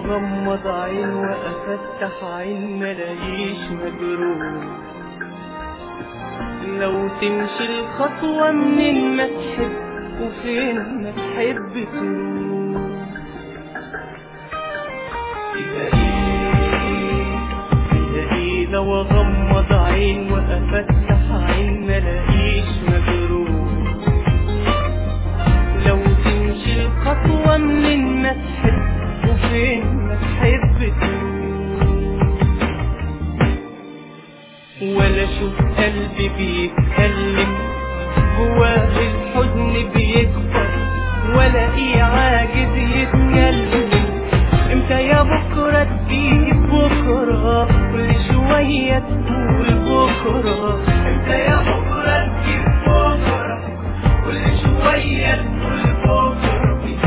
اغمض عين وافتح عين ملاقيش مجروح. لو تمشي الخطوة منين ما تحب وفين ما تحب تروح. فيها ايه لو اغمض عين وافتح عين ملاقيش مجروح. لو تمشي الخطوة منين ما تحب وفين ما تحب تروح. ولا شوف قلبي بيتكلم جواه الحزن بيكبر، ولا ايه عاجز يتكلم. امتى يا بكرة تجيب بكرة كل شوية تقول بكرة. امتى يا بكرة تجيب بكرة كل شوية تقول بكرة.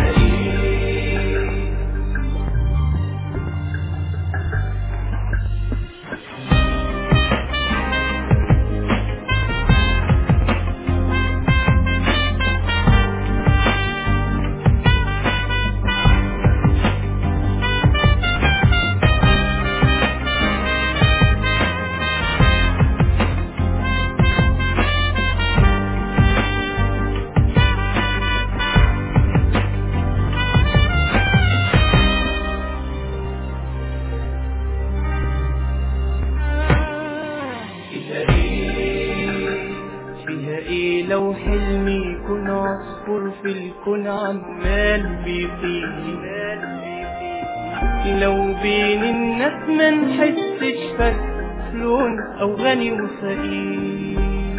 فيها ايه لو حلمي يكون عصفور في الكون عمال بيطير. لو بين الناس ما نحسش فرق لون او غني وفقير.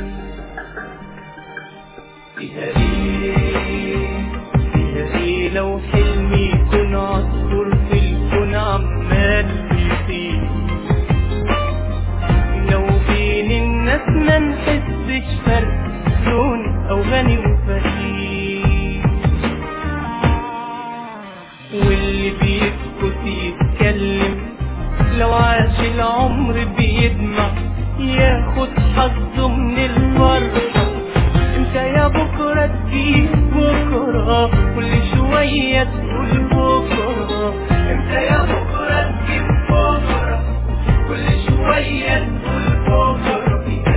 فيها ايه لو حلمي يكون عصفور في الكون عمال بيطير. لو بين الناس ما نحسش فرق لون او غني وفقير. واللي بيسكت يتكلم لو عاش العمر بيدمع ياخد حظه من الفرحة. امتى يا بكرة تجيب بكرة كل شوية تقول بكرة. امتى يا بكرة تجيب بكرة كل شوية تقول بكرة.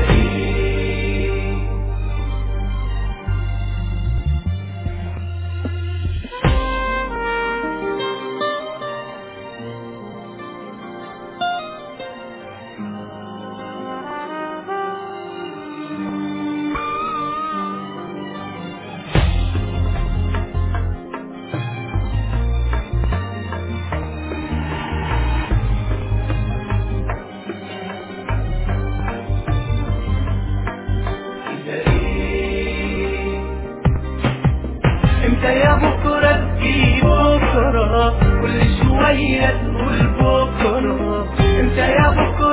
امتى يا بكرة تجيب بكرة كل شوية تقول بكرة. امتى يا بكرة